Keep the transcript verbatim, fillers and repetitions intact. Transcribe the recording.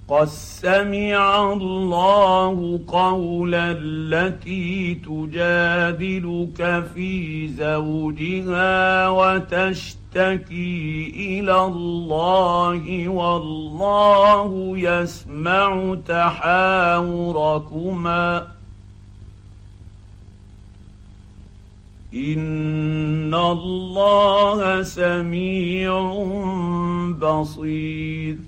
قد سمع الله قول التي تجادلك في زوجها وتشتكي إلى الله والله يسمع تحاوركما إن الله سميع بصير.